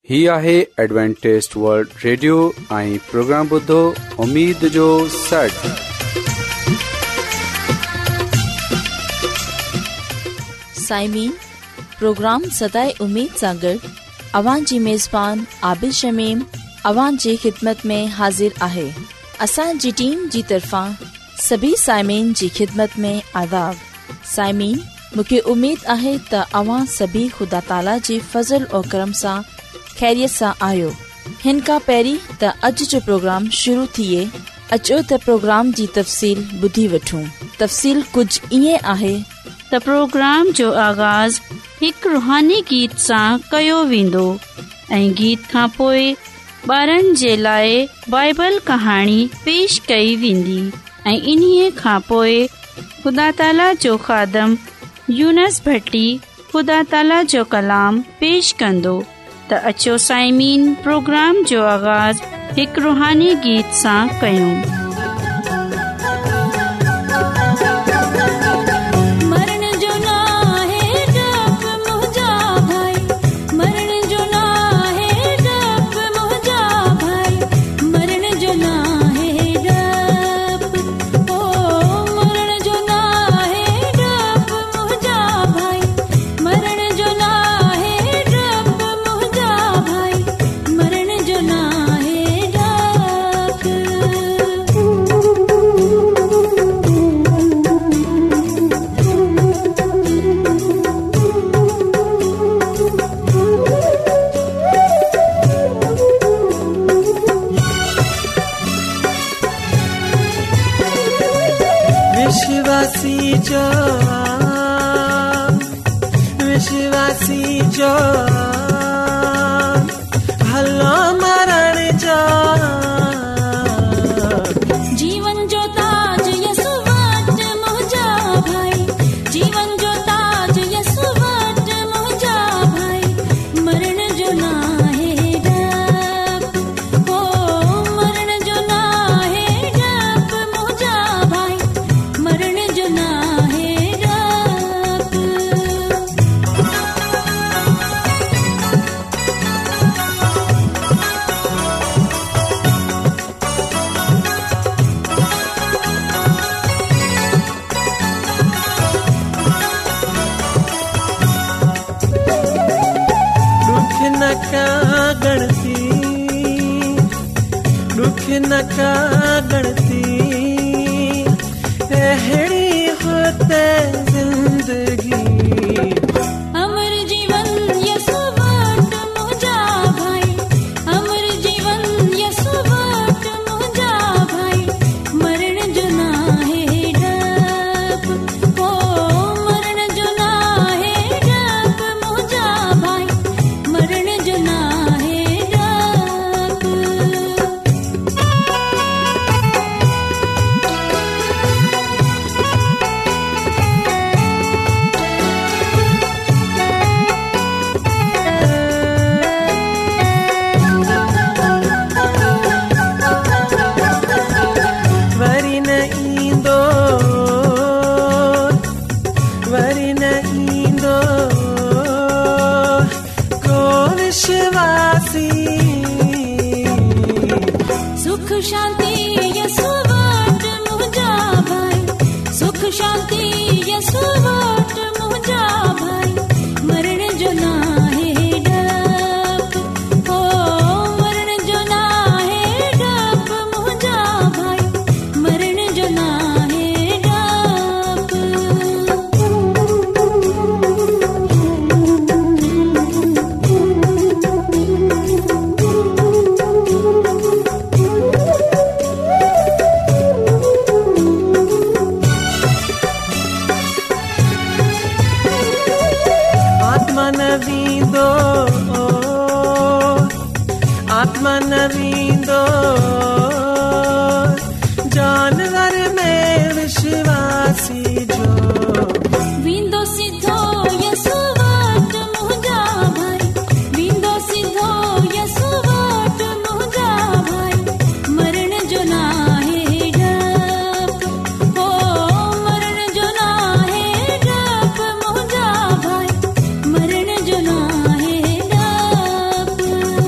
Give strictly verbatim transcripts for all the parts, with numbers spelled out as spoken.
ही आहे Adventist World Radio ऐं प्रोग्राम ॿुधो उम्मीद जो सॾ। साइमीन, प्रोग्राम सदाई उम्मीद सां गॾु अवां जी मेज़बान आबिद शमीम अवां जी ख़िदमत में हाज़िर आहे। असांजी टीम जी तरफ़ां सभी साइमीन जी ख़िदमत में आदाब। साइमीन, मूंखे उम्मीद आहे त अवां सभी ख़ुदा ताला जी फज़ल और करम सां खैरियत सां आहियो। हिन खां पहिरीं त अॼु जो प्रोग्राम शुरू थिए, अचो त प्रोग्राम जी तफ़सील ॿुधी वठूं। तफ़सील कुझु ईअं आहे त प्रोग्राम जो आगाज़ हिकु रुहानी गीत सां कयो वेंदो ऐं गीत खां पोइ ॿारनि जे लाइ बाइबल कहाणी पेश कई वेंदी ऐं इन्हीअ खां पोइ ख़ुदा ताला जो ख़ादम यूनस भट्टी ख़ुदा ताला जो कलाम पेश कंदो। त अचो साइमीन, प्रोग्राम जो आगाज़ हिकु रुहानी गीत सां कयूं। विश्वासी जो विश्वासी जो भलो मरण जो जीवन जो ताज यसु वट मुझा भाई, जीवन जो ताज यसु वट मुझा भाई, मरण जो ना है डप, ओ मरण जो ना है डप मुझा भाई, मरण जो ना है डप। दुख न का गणती, दुख न का गणती, अहड़ी होते जिंदगी, अमर जीवन यसु वट मुझा भाई, अमर जीवन यसु वट मुझा भाई, मरण जो ना है डप, ओ मरण जो ना है डप मुझा भाई, मरण जो ना है डप। वरी न ईंदो, वरी न ईंदो को विश्वासी, सुख शांति यसु वट मुझा भाई, सुख शांति यसु वट मुझा भाई, मरण जो ना है डप, ओ मरण जो ना है डप मुझा भाई, मरण जो ना है डप। आत्मा न वींदो, आत्मा न वींदो जानवर में विश्वासी जो, विंदो सिद्धो यसु वट मुझा भाई, विंदो सिद्धो यसु वट मुझा भाई, मरण जो ना है डप, ओ मरण जो ना है डप मुझा भाई, मरण जो ना है डप।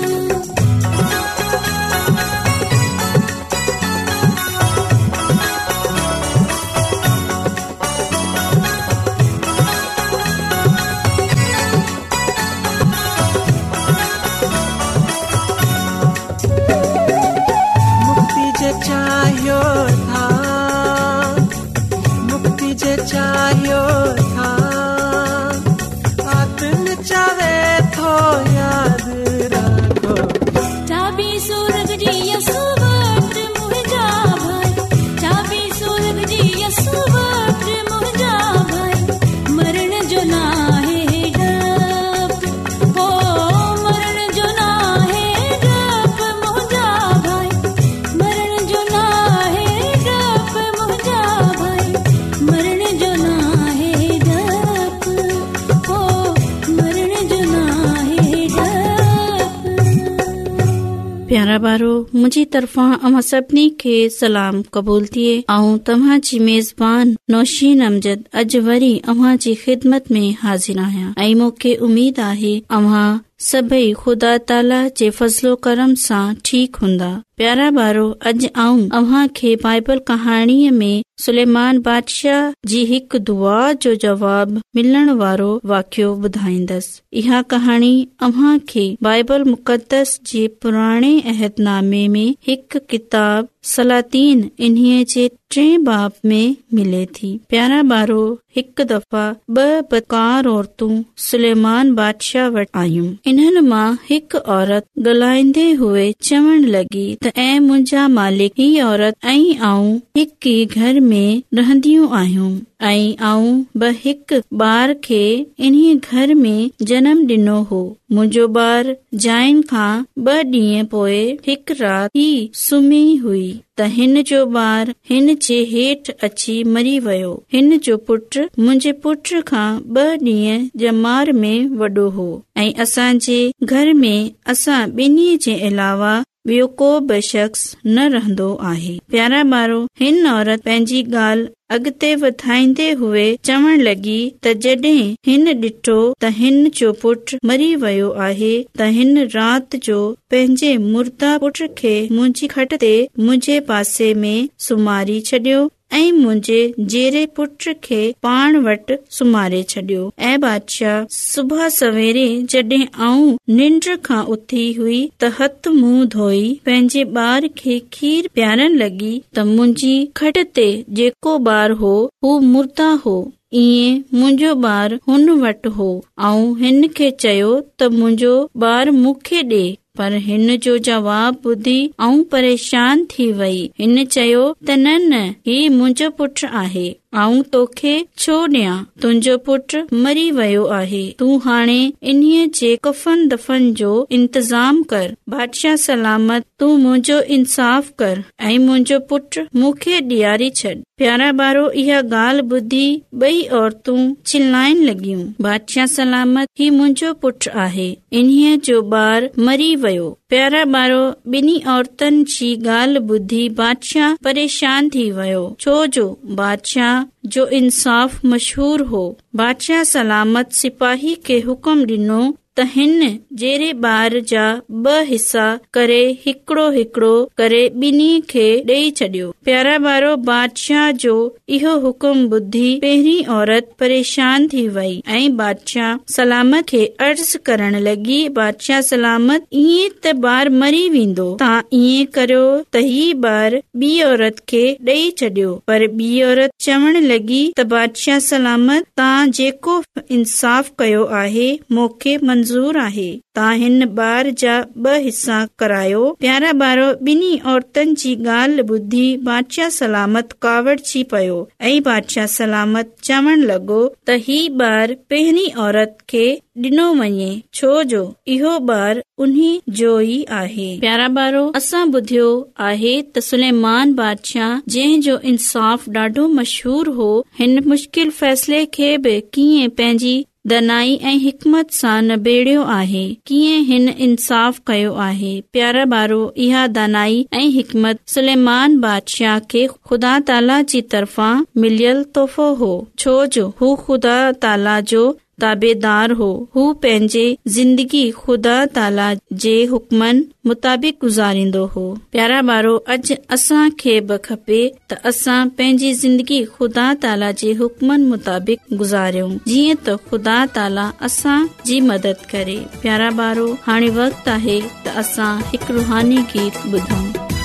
प्यारा बारो, मुंहिंजी तरफ़ां अव्हां सभिनी खे सलाम क़बूल थिए। ऐं तव्हां जी मेज़बान नौशीन अमजद अॼु वरी अव्हां जी ख़िदमत में हाज़िर आहियां ऐं मूंखे उमेद आहे अव्हां सभई ख़ुदा ताला जे फज़लो करम सां ठीक हूंदा। प्यारा बारो, अॼु आऊं अव्हां खे बाइबल कहाणीअ में सुलेमान बादशाह जी हिकु दुआ जो जवाब मिलण वारो वाक़ियो ॿुधाईंदसि। इहा कहाणी अव्हां खे बाइबल मुक़दस जे पुराणे अहदनामे में हिकु किताब सलातीन इन्हीअ जे टे बाब में मिले थी। प्यारा बारो, हिकु दफ़ा ॿ बदकार औरतूं सुलेमान बादशाह वटि आयूं। इन्हनि मां हिकु औरत ॻाल्हाईंदे हुए चवण लॻी त ऐं मुंहिंजा मालिक, ही औरत ऐं आऊं हिकु ई घर में रहंदियूं आहियूं ऐं आऊं ब हिकु ॿार खे इन्हीअ घर में जनम ॾिनो हो। मुंहिंजो ॿार जाइन खां ॿ ॾींहं पोइ हिकु राति ही सुम्ही हुई त हिन जो ॿार हिन जे हेठि अची मरी वियो। हिन जो पुट मुंहिंजे पुट खां ॿ ॾींहं जमार में वॾो हो ऐं असांजे घर में असां ॿिन्ही जे अलावा ॿियो को बि शख़्स न रहंदो आहे। प्यारा ॿारो, हिन औरत पंहिंजी ॻाल्हि अॻिते वधाईंदे हुए चवण लॻी त जॾहिं हिन ॾिठो त हिन जो पुट मरी वियो आहे त हिन राति जो पंहिंजे मुर्दा पुट खे मुंहिंजी खट ते मुंहिंजे पासे में सुम्हारी छॾियो ऐं मुंहिंजे जेरे पुट खे पाण वटि सुम्हारे छॾियो। ऐं बादशाह, सुबुह सवेरे जॾहिं आऊं निंड खां उथी हुई त हथ मुंहुं धोई पंहिंजे ॿार खे खीर पियारण लॻी त मुंहिंजी खट ते जेको ॿार हो हू मुर्दा हो। ईअं मुंहिंजो ॿार हुन वटि हो ऐं हिन खे चयो त मुंहिंजो ॿार मूंखे ॾे, पर हिन जो जवाब ॿुधी ऐं परेशान थी वई। हिन चयो त न न, ही मुंहिंजो पुट आहे, आऊं तोखे छो ॾियां? तुंहिंजो पुट मरी वियो आहे, तूं हाणे इन्हीअ जे कफन दफन जो इंतजाम कर। बादशाह सलामत, तूं मुंहिंजो इंसाफ़ कर ऐं मुंहिंजो पुट मूंखे ॾियारी छॾ। प्यारा ॿारो, इहा ॻाल्हि ॿुधी ॿई औरतूं चिल्लाइण लॻियूं, बादशाह सलामत, ही मुंहिंजो पुट आहे, इन्हीअ जो ॿार मरी वियो। प्यारा ॿारो, ॿिन्ही औरतुनि जी ॻाल्हि ॿुधी बादशाह परेशान थी वियो, छो जो बादशाह जो इंसाफ़ मशहूर हो। बादशाह सलामत सिपाही खे हुक्म ॾिनो त हिन जेरे ॿार जा ॿ हिसा करे हिकिड़ो हिकिड़ो करे ॿिन्ही खे ॾेई छॾियो। प्यारा ॿारो, बादशाह जो इहो हुक्म ॿुधी पहिरीं औरत परेशान थी वई ऐं बादशाह सलामत खे अर्ज़ करण लॻी, बादशाह सलामत, ईअं त ॿार मरी वेंदो, तव्हां ईअं करियो त ही ॿार ॿी औरत खे ॾेई छॾियो। पर ॿी औरत चवण लॻी त बादशाह सलामत, तव्हां जेको इंसाफ़ कयो आहे मूंखे मंज़ूर आहे, तव्हां हिन ॿार जा ॿ हिसा करायो। प्यारा ॿारो, ॿिन्ही औरतुनि जी ॻाल्हि ॿुधी बादशाह सलामत कावड़जी पियो ऐं बादशाह सलामत चवण लॻो त ही ॿार पहिरीं औरत खे ॾिनो वञे, छो जो इहो ॿार उन्ही जो ई आहे। प्यारा ॿारो, असां ॿुधियो आहे त सुलेमान बादशाह, जंहिं जो इंसाफ़ ॾाढो मशहूर हो, हिन मुश्किल फ़ैसिले खे बि कीअं पंहिंजी दनाई ऐं हिकमत सां नबेड़ियो आहे, कीअं हिन इंसाफ़ कयो आहे। प्यारा ॿारो, इहा दानाई ऐं हिकमत सुलेमान बादशाह खे ख़ुदा ताला जी तरफ़ां मिलियल तोहफ़ो हो, छो जो हू ख़ुदा ताला जो ताबेदार हो। हू पंहिंजे ज़िंदगी ख़ुदा ताला जे हुक्मनि मुताबिक़ गुज़ारींदो हो। प्यारा ॿारो, अॼु असां खे बि खपे त असां पंहिंजी ज़िंदगी ख़ुदा ताला जे हुक्मनि मुताबिक़ गुज़ारियूं, जीअं त ख़ुदा ताला असां जी मदद करे। प्यारा ॿारो, हाणे वक़्तु आहे त असां हिकु रूहानी गीत ॿुधूं।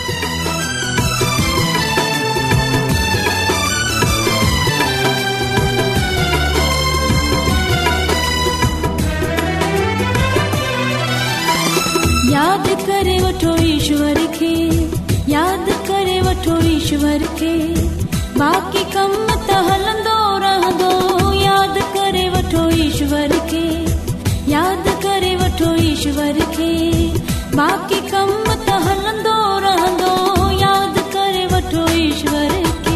याद करे वठो ईश्वर खे, याद करे वठो ईश्वर खे, बाक़ी कम त हलंदो रहंदो। याद करे वठो ईश्वर खे, याद करे वठो ईश्वर खे, बाक़ी कम त हलंदो रहंदो। याद करे वठो ईश्वर खे।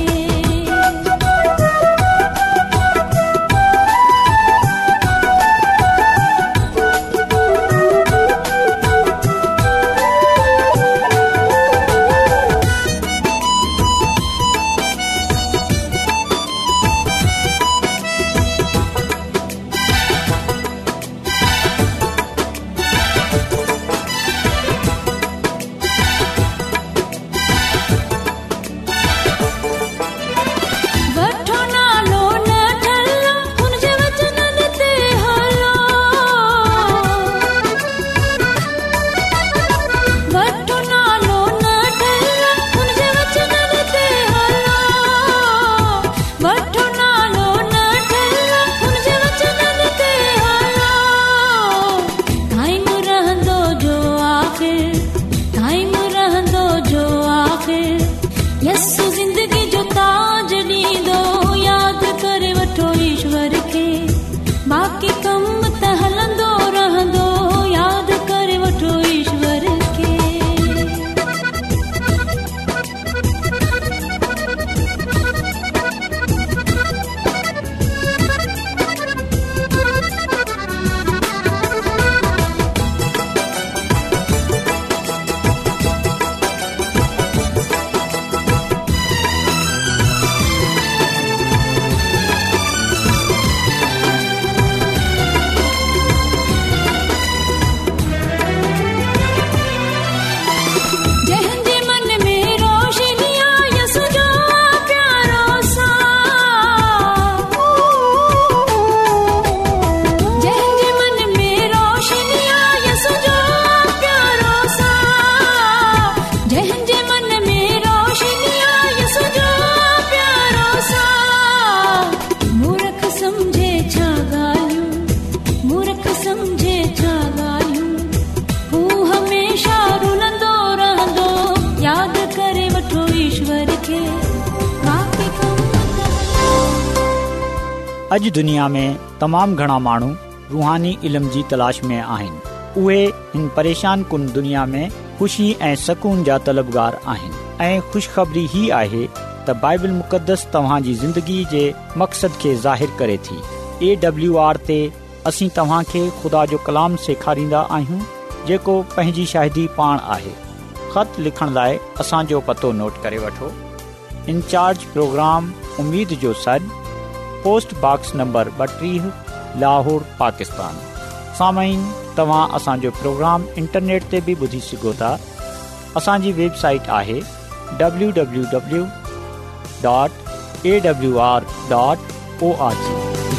अॼु दुनिया में तमामु घणा माण्हू रूहानी इल्म जी तलाश में आहिनि। उहे हिन परेशान कुन दुनिया में ख़ुशी ऐं सकून जा तलबगार आहिनि ऐं ख़ुशख़बरी ही आहे त बाइबल मुक़दस तव्हां जी ज़िंदगी जे मक़सद खे ज़ाहिर करे थी। ए डब्ल्यू आर ते असीं तव्हां खे ख़ुदा जो कलाम सेखारींदा आहियूं जेको पंहिंजी शाहिदी पाण आहे। ख़त लिखण लाइ असांजो पतो नोट करे वठो। इंचार्ज प्रोग्राम उम्मीद जो सॾ, पोस्ट बॉक्स नंबर ॿटीह, लाहौर, पाकिस्तान। सामाईन, तव्हां असांजो प्रोग्राम इंटरनेट ते बि ॿुधी सघो था। असांजी वेबसाइट आहे W W W dot A W R dot O R G.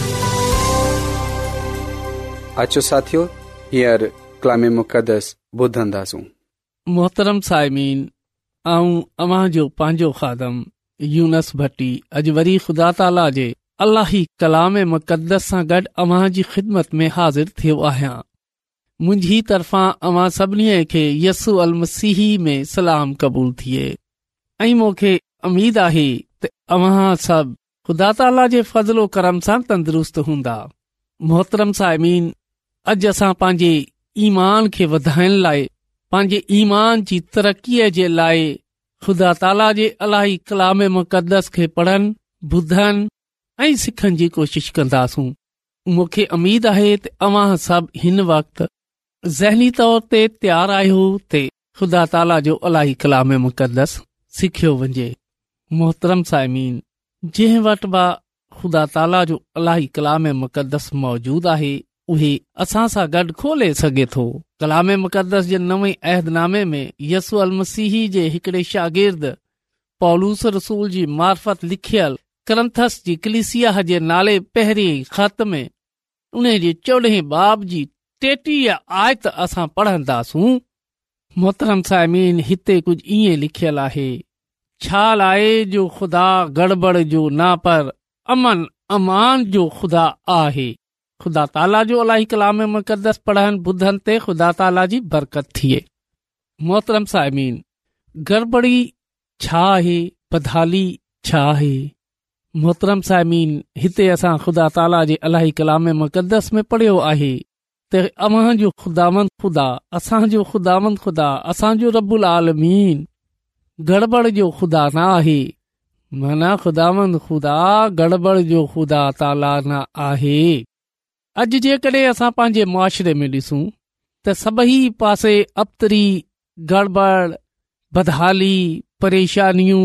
अचो साथियो, हींअर कलाम मुक़दस ॿुधंदासूं। मोहतरम साइमीन, आऊं अव्हां जो पंहिंजो खादम यूनस भट्टी अॼु वरी ख़ुदा ताला जे अलाही कलाम मुक़दस सां गॾु अव्हां जी ख़िदमत में हाज़िर थियो आहियां। मुंहिंजी तरफ़ां अव्हां सभिनी खे यसू अल मसीही में सलाम क़बूल थिए ऐं मूंखे उमीद आहे त अव्हां सभु ख़ुदा ताला जे फज़लो करम सां तंदुरुस्त हूंदा। मोहतरम साइमीन, अॼु असां पंहिंजे ईमान खे वधाइण लाइ, पंहिंजे ईमान जी तरक़ीअ जे लाइ ख़ुदा ताला जे अलाही कलाम मुक़दस खे पढ़नि, ॿुधनि ऐं सिखण जी कोशिश कंदासूं। मूंखे उमीद आहे त अव्हां सभु हिन वक़्तु ज़हनी तौर ते तयारु आहियो त ख़ुदा ताला जो अलाही कलाम मुक़दस सिखियो वञे। मोहतरम साइमीन, जंहिं वटि बि ख़ुदा ताला जो अलाही कलाम मुक़दस मौजूदु आहे उहे असां सां गॾु खोले सघे थो। कलाम मुक़दस जे नवे अहदनामे में यसू अल मसीही जे हिकिड़े शागिर्द पौलूस रसूल जी मार्फत लिखियल करंथस जी कलीसिया जे नाले पहिरें ख़त में उन जे चोॾहें बाब जी टेटीह आयत असां पढ़ंदासूं। मोहतरम साइमीन, हिते कुझु ईअं लिखियल आहे, छा लाए जो ख़ुदा गड़बड़ जो ना पर अमन अमान जो ख़ुदा आहे। ख़ुदा ताला जो अलाही कलाम मुक़दस पढ़नि ॿुधनि ते ख़ुदा ताला जी बरकत थिए। मोहतरम साइमीन, गड़बड़ी छा आहे, बदहाली छा आहे? मोहतरम साइमीन, हिते असां ख़ुदा ताला जे अलाही कलाम मुक़दस में पढ़ियो आहे त अव्हां जो ख़ुदावंद ख़ुदा, असांजो ख़ुदावंद ख़ुदा, असांजो रब्बुल आलमीन गड़बड़ जो ख़ुदा न आहे। माना ख़ुदावंद ख़ुदा गड़बड़ जो ख़ुदा ताला न आहे। अॼु जेकॾहिं असां पंहिंजे मुआशिरे में ॾिसूं त सभई पासे अबतरी, गड़बड़, बदहाली, परेशानियूं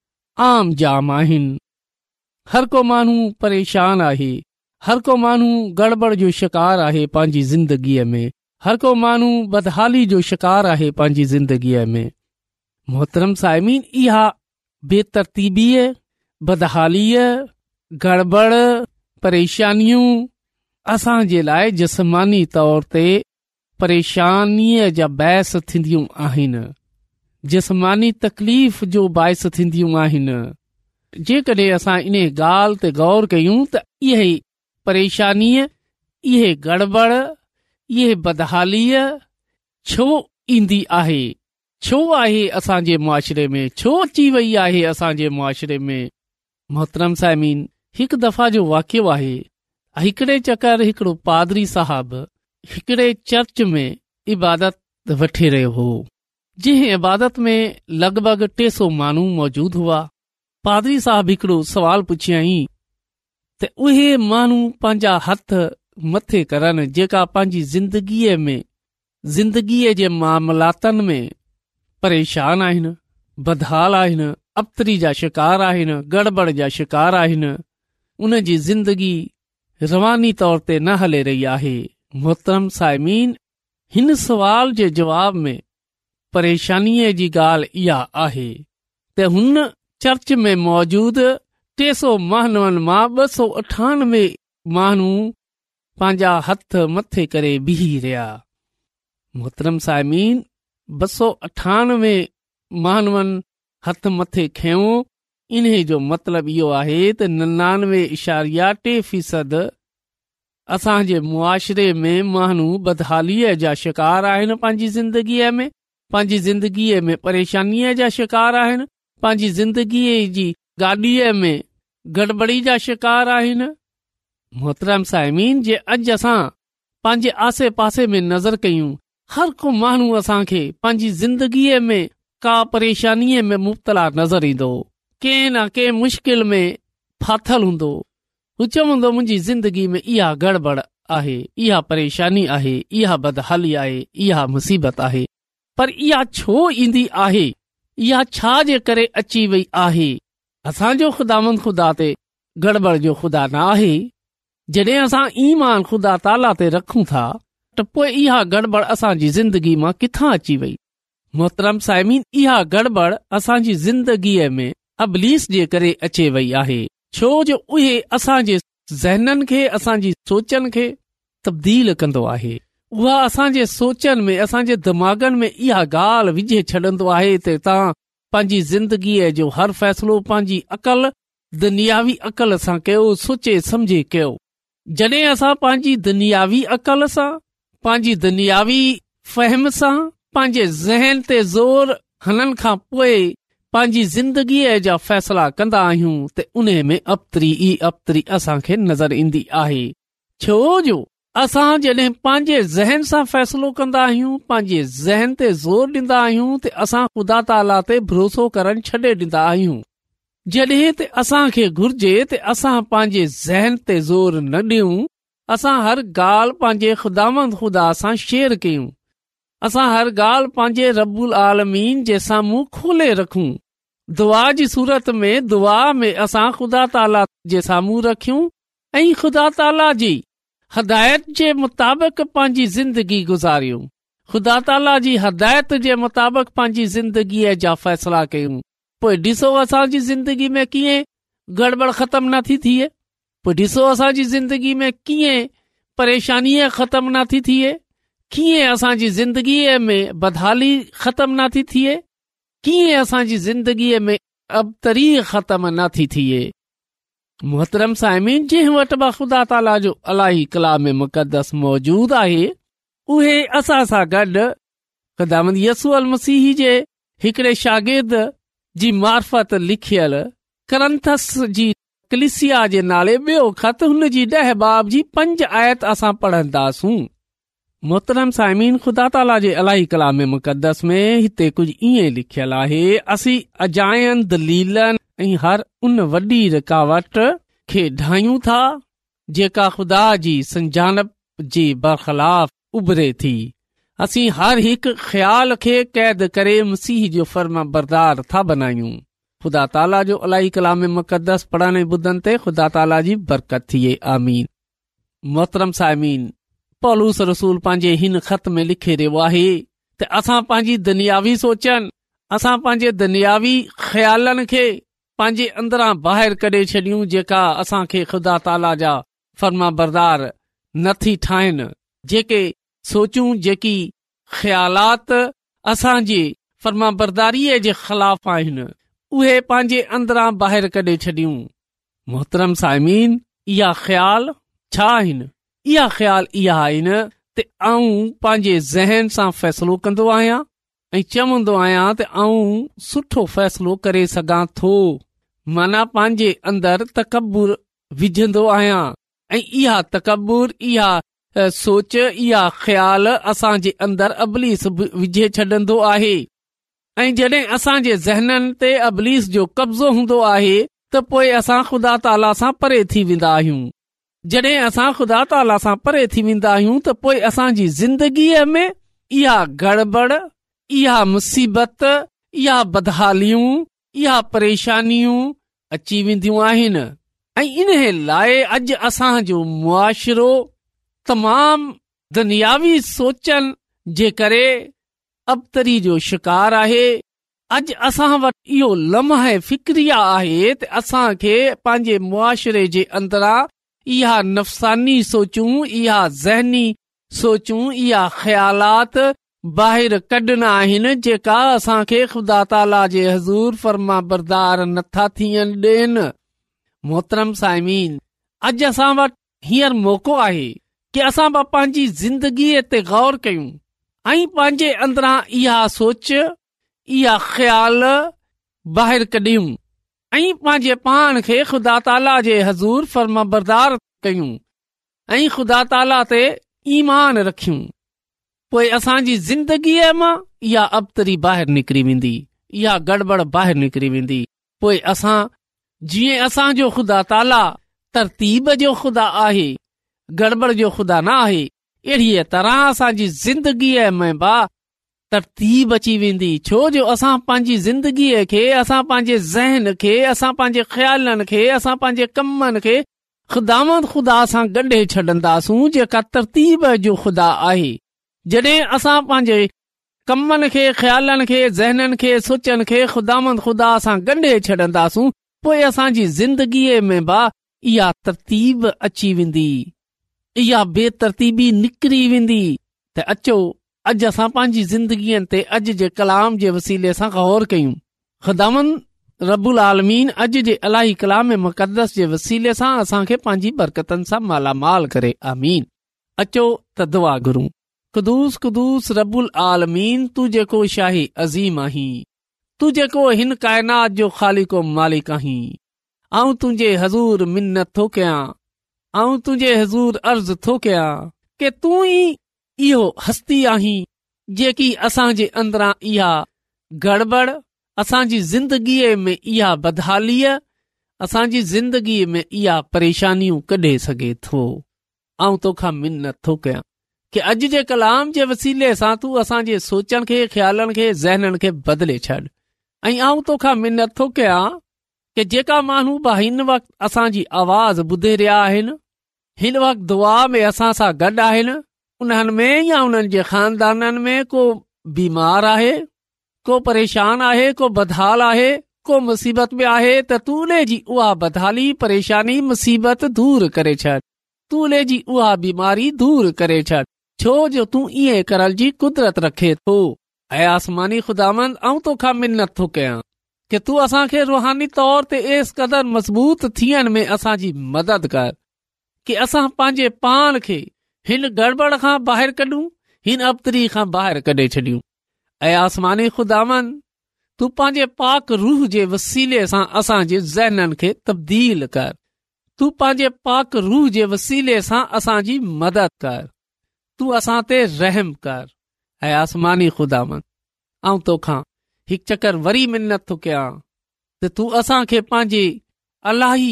आम जाम आहिनि। हर को माण्हू परेशान आहे, हर को माण्हू गड़बड़ जो शिकार आहे पंहिंजी ज़िंदगीअ में, हर को माण्हू बदहाली जो शिकार आहे पंहिंजी ज़िंदगीअ में। मोहतरम साइमीन, इहा बेतरतीबीअ, बदहालीअ, गड़बड़, परेशानियूं असां जे लाइ जिस्मानी तौर ते परेशानीअ जा बाहिस थींदियूं आहिनि, जिस्मानी तकलीफ़ जो बाहिस थींदियूं आहिनि। जेकॾहिं असां इन ॻाल्हि ते गौर कयूं त इहे परेशानीअ, इहे गड़बड़, इहे बदहालीअ छो ईंदी आहे, छो आहे असांजे मुआशिरे में, छो अची वई आहे असांजे मुआशिरे में? मोहतरम साइमीन, हिकु दफ़ा जो वाक़ियो आहे। हिकिड़े चकर हिकिड़ो पादरी साहब हिकिड़े चर्च में इबादत वठी रहियो हो, जंहिं इबादत में लॻभॻि टे सौ माण्हू मौजूदु हुआ। पादरी साहब हिकिड़ो सवाल पुछियई त उहे माण्हू पंहिंजा हथ मथे करनि जेका पंहिंजी ज़िंदगीअ में, ज़िंदगीअ जे मामलातनि में परेशान आहिनि, बदहाल आहिनि, अबतरी जा शिकार आहिनि, गड़बड़ जा शिकार आहिनि, उन जी ज़िंदगी रवानी तौर ते न हले रही आहे। मोहतरम साइमीन, हिन सवाल जे जवाब में परेशानीअ जी ॻाल्हि इहा आहे त हुन चर्च में मौजूद टे सौ माण्हुनि मां ॿ सौ अठानवे माण्हू पंहिंजा हथ मथे करे बीही रहिया। मोहतरम साइमीन, ॿ सौ अठानवे माण्हुनि हथ मथे खयो, इन्हे जो मतिलबु इहो आहे त निनानवे इशारिया टे फ़ीसद असांजे मुआशिरे में माण्हू बदहालीअ जा शिकार आहिनि, पंहिंजी ज़िंदगीअ में पंहिंजी ज़िंदगीअ में परेशानीअ जा शिकार आहिनि, पंहिंजी ज़िंदगीअ जी गाॾीअ में गड़बड़ी जा शिकार आहिनि, मोहतरम साइमीन, जे अॼु असां पंहिंजे आसे पासे में नज़र कयूं, हर को माण्हू असांखे पंहिंजी ज़िंदगीअ में का परेशानीअ में मुब्तला नज़र ईंदो, कंहिं न कंहिं मुश्किल में फाथल हूंदो। हू चवंदो मुंहिंजी ज़िंदगी में इहा गड़बड़ आहे, इहा परेशानी आहे, इहा बदहाली आहे, इहा मुसीबत आहे। पर इहा छो ईंदी आहे, इहा छा जे करे अची वई आहे? असांजो ख़ुदावंद ख़ुदा ते गड़बड़ जो ख़ुदा न आहे। जॾहिं असां ईमान ख़ुदा ताला ते रखूं था त पोइ इहा गड़बड़ असांजी ज़िंदगी मां किथां अची वई? मोहतरम साइमीन, इहा गड़बड़ असांजी ज़िंदगीअ में अबलीस जे करे अचे वई आहे, छो जो उहे असांजे ज़हननि खे, असांजी सोचनि खे तब्दील कंदो आहे। उहा असांजे सोचनि में, असांजे दिमाग़नि में इहा ॻाल्हि विझे छॾंदो आहे त तव्हां पंहिंजी ज़िंदगीअ जो हर फ़ैसिलो पंहिंजी अक़ल, दुनियावी अक़ल सां कयो, सोचे समझे कयो। जॾहिं असां पंहिंजी दुनियावी अक़ल सां, पंहिंजी दुनियावी फ़हम सां पंहिंजे ज़हन ते ज़ोर हणण खां पोइ पंहिंजी ज़िंदगीअ जा फ़ैसिला कंदा आहियूं त उन में अबतरी ई अबतरी असांखे नज़र ईंदी आहे। छो जो असां जॾहिं पंहिंजे ज़हन सां फ़ैसिलो कंदा आहियूं, पंहिंजे ज़हन ते ज़ोर ॾींदा आहियूं त असां ख़ुदा ताला ते भरोसो करणु छॾे ॾींदा आहियूं। जॾहिं त असांखे घुर्जे त असां पंहिंजे ज़हन ते ज़ोर न ॾियूं, असां हर ॻाल्हि पंहिंजे ख़ुदावंद ख़ुदा सां शेयर कयूं, असां हर ॻाल्हि पंहिंजे रब्बुल आलमीन जे साम्हूं खोले रखूं। दुआ जी सूरत में, दुआ में असां ख़ुदा ताला जे साम्हूं रखियूं ऐं ख़ुदा ताला जी हदायत जे मुताबिक़ पंहिंजी ज़िंदगी गुज़ारियूं, ख़ुदा ताला जी हदायत जे मुताबिक़ पंहिंजी ज़िंदगीअ जा फ़ैसिला कयूं। पोइ ॾिसो असांजी ज़िंदगी में कीअं गड़बड़ ख़तम नथी थिए, पोइ ॾिसो असांजी ज़िंदगी में कीअं परेशानीअ ख़तम नथी थिए, कीअं असांजी ज़िंदगीअ में बदहाली ख़तम नथी थिए, कीअं असांजी ज़िंदगीअ में अबतरी ख़तम नथी थिए। मोहतरम साइमीन, जंहिं वटि बि ख़ुदा ताला जो अलाही कलाम मुक़दस मौजूद आहे, उहे असां सां गॾु ख़ुदावंद यसू अल मसीह जे हिकिड़े शागिर्द जी मार्फत लिखियल करंथस जी कलिसिया जे नाले ॿियो ख़त, हुन जी ॾह बाब जी पंज आयत असां पढ़ंदासूं। मोहतरम साइमीन, ख़ुदा ताला जे अलाही कलाम मुक़दस में हिते कुझु ईअं लिखियल आहे, असीं अजायन दलीलन ऐं हर उन वॾी रुकावट खे ढायूं था जेका ख़ुदा जी संजानप जे बरख़िलाफ़ उभरे थी। असीं हर हिकु ख़्याल खे क़ैद करे मसीह जो फर्मा बरदार था बनायूं। ख़ुदा ताला जो अलाही कलाम मुक़दस पढ़ण ॿुधण ते ख़ुदा ताला जी बरकत थिए, आमीन। मोहतरम साइमीन, पौलूस रसूल पंहिंजे हिन ख़त में लिखे रहियो आहे त असां पंहिंजी दुनियावी सोचनि, असां पंहिंजे दुनियावी ख़्यालनि खे पंहिंजे अंदरां ॿाहिरि कढे छॾियूं जेका असांखे ख़ुदा ताला जा फर्मा बरदार नथी ठाहिनि। जेके सोचूं, जेकी ख़्यालात असांजे फर्मा बरदारीअ जे ख़िलाफ़ आहिनि, उहे पंहिंजे अंदरां ॿाहिरि कढे छॾियूं। मोहतरम साइमीन, इहा ख़्याल छा आहिनि? इहा ख़्याल इहा आहिनि त आऊं पंहिंजे ज़हन सां फ़ैसिलो कंदो आहियां ऐं चवंदो आहियां त आऊं सुठो फ़ैसिलो करे सघां थो, माना पंहिंजे अंदरि तकबुर विझंदो आहियां ऐं इहा तकबुर, इहा सोच, इहा ख़्याल असांजे अंदरि अबलीस विझे छॾंदो आहे। ऐं जॾहिं असांजे ज़हननि ते अबलीस जो कब्ज़ो हूंदो आहे त पोइ असां ख़ुदा ताला सां परे थी वेंदा आहियूं। जॾहिं असां ख़ुदा ताला सां परे थी वेंदा आहियूं त पोइ असांजी ज़िंदगीअ में इहा गड़बड़, इहा मुसीबत, इहा बदहालियूं, इहा परेशानियूं अची वेंदियूं आहिनि। ऐं इन लाइ अॼु असांजो मुआशिरो तमामु दुनियावी सोचनि जे करे अबतरी जो शिकार आहे। अॼु असां वटि इहो लम्हे फिक्रिया आहे त असांखे पंहिंजे मुआशिरे जे अंदरां इहा नफ़सानी सोचूं, इहा ज़हनी सोचूं, इहा ख़्यालात ॿाहिरि कढना आहिनि जेका असांखे ख़ुदा ताला जे हज़ूर फर्मा बरदार नथा थियनि ॾियनि। मोहतरम साइमीन, अॼु असां वटि हींअर मौक़ो आहे कि असां पंहिंजी ज़िंदगीअ ते गौर कयूं ऐं पंहिंजे अंदरां इहा सोच, इहा ख़्याल ॿाहिरि कढियूं ऐं पंहिंजे पाण खे ख़ुदा ताला जे हज़ूर फर्माबरदार कयूं ऐं ख़ुदा ताला ते ईमान रखियूं, पोइ असांजी ज़िंदगीअ मां इहा अबतरी ॿाहिरि निकिरी वेंदी, इहा गड़बड़ ॿाहिरि निकिरी वेंदी। पोइ असां जीअं असांजो ख़ुदा ताला तरतीब जो ख़ुदा आहे, गड़बड़ जो ख़ुदा न आहे, अहिड़ीअ तरह असांजी ज़िंदगीअ में बा तरतीब अची वेंदी। छो जो असां पंहिंजी ज़िंदगीअ खे, असां पंहिंजे ज़हन खे, असां पंहिंजे ख़्यालनि खे, असां पंहिंजे कमनि खे ख़ुदावंद ख़ुदा सां ॻंढे छॾंदासूं, जेका तरतीब जो ख़ुदा आहे। जॾहिं असां पंहिंजे कमनि खे, ख़्यालनि खे, ज़हननि खे, सोचनि खे ख़ुदावंद ख़ुदा सां ॻंढे छॾंदासूं, पोइ असांजी ज़िंदगीअ में बा इहा तरतीब अची वेंदी, इहा बेतरतीबी निकिरी वेंदी। त अचो अॼु असां पंहिंजी ज़िंदगीअ ते अॼु जे कलाम जे वसीले सां गौर कयूं। ख़ुदावंद रब्बुल आलमीन अॼु जे इलाही कलाम मुक़दस जे वसीले सां असांखे पंहिंजी बरकतनि सां मालामाल करे। आमीन। अचो त दुआ घुरूं। कुदूस कुदूस रब्बुल आलमीन, तू जेको शाही अज़ीम आहीं, तू जेको हिन काइनात जो ख़ालिको मालिक आहीं, आऊं तुंहिंजे हज़ूर मिन्नत थो कयां, आऊं तुंहिंजे हज़ूर अर्ज़ थो कयां कि तूं ई इहो हस्ती आहीं जेकी असांजे अंदरां इहा गड़बड़, असांजी ज़िंदगीअ में इहा बदहालीअ, असांजी ज़िंदगीअ में इहा परेशानियूं कढे सघे थो। आऊं तोखां मिन्नत थो कयां कि अॼु जे कलाम जे वसीले सां तू असांजे सोचनि खे, ख़्यालनि खे, ज़हननि खे बदिले छॾ। ऐं आऊं तोखां मिन्नत थो कयां कि जेका माण्हू बि हिन वक़्तु असांजी आवाज़ ॿुधे रहिया आहिनि, हिन वक़्तु दुआ में असां सां गॾु आहिनि, उन्हनि में या उन्हनि जे ख़ानदाननि में को बीमार आहे, को परेशान आहे, को बदहाल आहे, को मुसीबत में आहे, त तूले जी उहा बदहाली, परेशानी, मुसीबत दूर करे छॾ। तूले जी उहा बीमारी दूर करे छॾ, छो जो तूं ईअं करण जी कुदरत रखे थो। ऐं आसमानी ख़ुदावंद, आऊं तोखां मिन्नत थो कयां कि तू असांखे रूहानी तौर ते एस क़दर मज़बूत थियण में असांजी मदद कर कि असां पंहिंजे पाण खे हिन गड़बड़ खां ॿाहिरि कढूं, हिन अबतरी खां ॿाहिरि कढे छॾियूं। ऐं आसमानी ख़ुदावंद, तू पंहिंजे पाक रूह जे वसीले सां असांजे ज़हननि खे तब्दील कर। तू पंहिंजे पाक रूह जे वसीले सां असांजी मदद कर। तू असां ते रहम कर। ऐं आसमानी ख़ुदावंद, आऊं तोखां हिकु चकर वरी मिन्नत थो कयां त तू असांखे पंहिंजे अलाही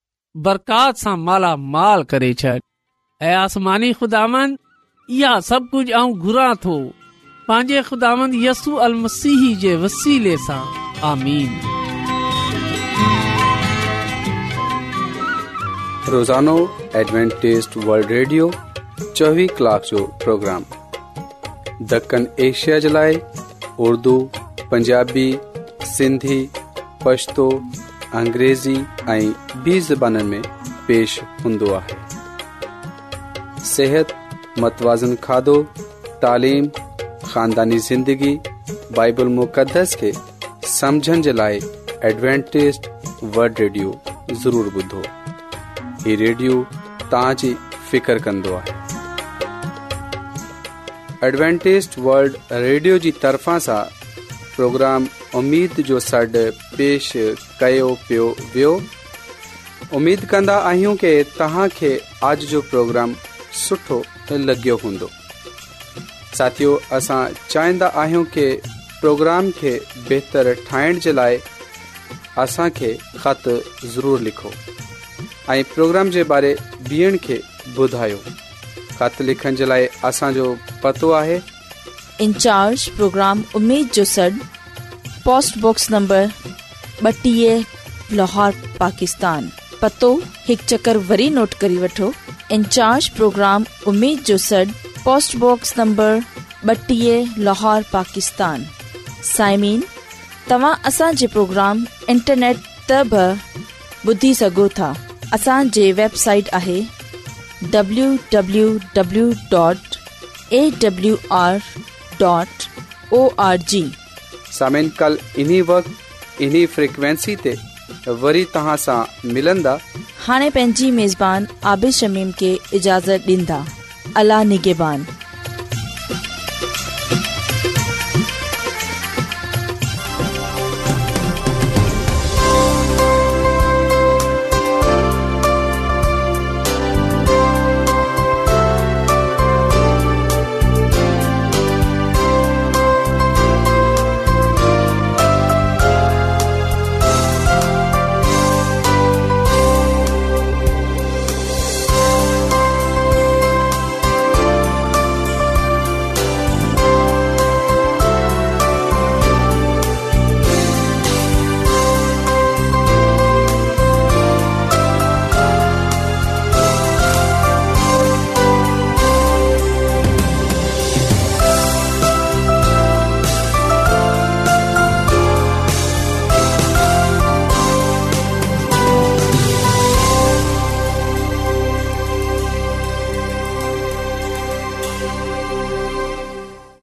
बरकात सां माला माल करे छॾ। ऐं आसमानी ख़ुदावंद, इहा सभु कुझु आऊं घुरां थो पंहिंजे ख़ुदावंद यसू अल मसीह जे वसीले सां। आमीन। रोज़ानो एडवेंटिस्ट वर्ल्ड रेडियो चौबीस कलाक जो प्रोग्राम दक्कन एशिया जे लाइ उर्दू, पंजाबी, सिंधी, पश्तो, अंग्रेज़ी ऐं ॿी ज़बाननि में पेश हूंदो आहे। सेहत, मतवाज़न खाधो, तालीम, ख़ानदानी ज़िंदगी, बाइबल मुक़दस खे समझण जे लाइ एडवेंटिस्ट वर्ल्ड रेडियो ज़रूर ॿुधो। ही रेडियो तव्हांजी फिकर कंदो आहे। एडवेंटिस्ट वर्ल्ड रेडियो जी तरफ़ां सां प्रोग्राम उम्मीद जो सॾु पेश कयो पियो वियो। उम्मीद कंदा आहियूं कि तव्हांखे अॼु जो प्रोग्राम सुठो लॻियो हूंदो। साथियो, असां चाहींदा आहियूं कि प्रोग्राम खे बहितर ठाहिण जे लाइ असांखे ख़त ज़रूरु लिखो ऐं प्रोग्राम जे बारे ॿियनि खे ॿुधायो। ख़त लिखण जे लाइ असांजो पतो आहे इंचार्ज प्रोग्राम उम्मीद जो सॾु, पोस्ट बॉक्स नंबर ॿटीह, लाहौर, पाकिस्तान। पतो हिकु चकर वरी नोट करे वठो। इंचार्ज प्रोग्राम उम्मीद जो सॾु, पोस्ट बॉक्स नंबर ॿटीह, लाहौर, पाकिस्तान। साइमीन, तव्हां असांजे प्रोग्राम इंटरनेट ते बि ॿुधी सघो था। असांजे वेबसाइट आहे W W W dot A W R dot O R G. सामिन, कल इन्ही वक्त इन्ही फ्रीक्वेंसी ते वरी तव्हां सां मिलंदा। हाणे पंहिंजी मेज़बान आबिद शमीम खे इजाज़त ॾींदा। अल्लाह निगहबान।